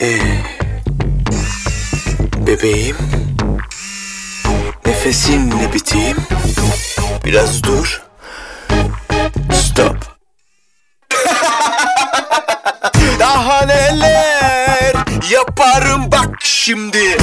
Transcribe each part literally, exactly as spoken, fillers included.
Ee, bebeğim, nefesinle biteyim. Biraz dur. Stop. Daha neler yaparım bak şimdi.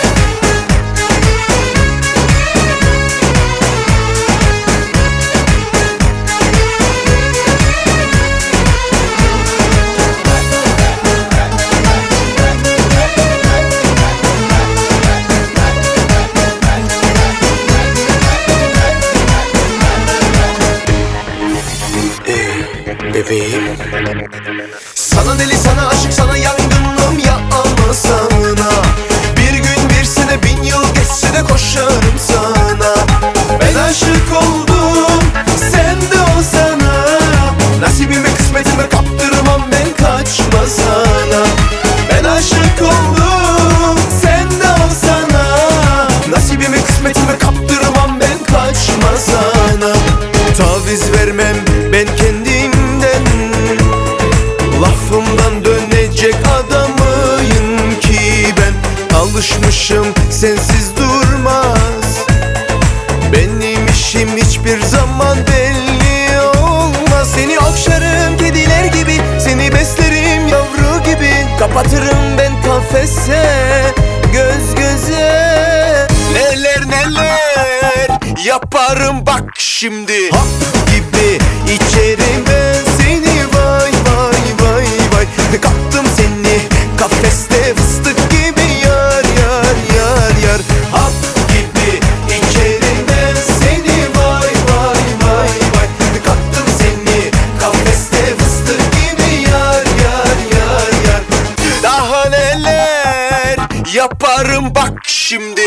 Bebeğim, sana deli, sana aşık, sana yangınım ya anlasana. Bir gün bir sene bin yıl geçse de koşarım sana. Ben aşık oldum, sen de olsana. Nasibimi kısmetime kaptırmam, ben kaçma sana. Ben aşık oldum, sen de olsana. Nasibimi kısmetime kaptırmam, ben kaçma sana. Taviz vermem ben kendimden, lafımdan dönecek adamıyım ki ben. Alışmışım sensiz durmaz, benim işim hiçbir zaman belli olmaz. Seni okşarım kediler gibi, seni beslerim yavru gibi. Kapatırım ben kafese göz göze. neler neler yaparım bak şimdi. Hap gibi içerim ben seni, vay vay vay vay. Kaptım seni kafeste fıstık gibi, yar yar yar yar. Hap gibi içerim ben seni, vay vay vay vay. Kaptım seni kafeste fıstık gibi, yar yar yar yar. Daha neler yaparım bak şimdi.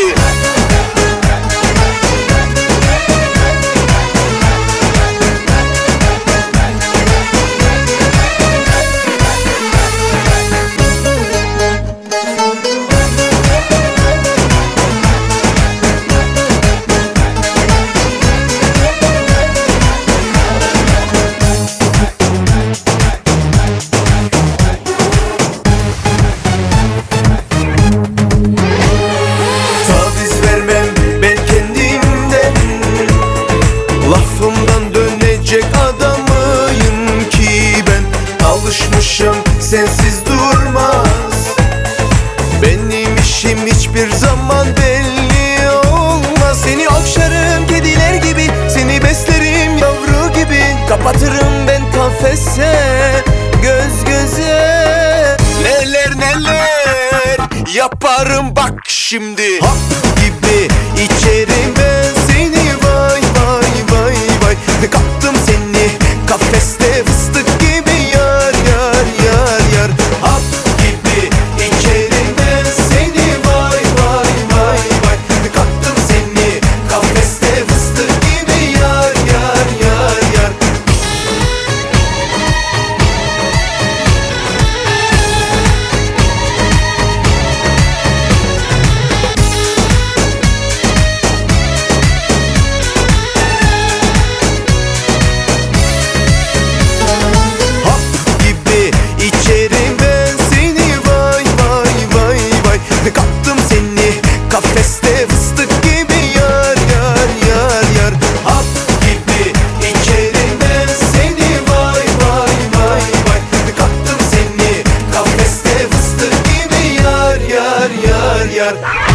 Lafımdan dönecek adamıyım ki ben. Alışmışım sensiz durmaz, benim işim hiçbir zaman belli olmaz. Seni okşarım kediler gibi, seni beslerim yavru gibi. Kapatırım ben kafese göz göze. Neler neler yaparım bak şimdi. Hap gibi içerim ben seni, vay vay vay vay. Kaptım seni kafeste fıstık gibi, yar yar yar yar. Hap gibi içerim ben seni, vay vay vay vay. Kaptım seni kafeste fıstık gibi, yar yar yar yar. Kaptım seni kafeste fıstık gibi, yar yar yar yar. Hap gibi içerim ben seni, vay vay vay vay. Kaptım seni kafeste fıstık gibi, yar yar yar yar.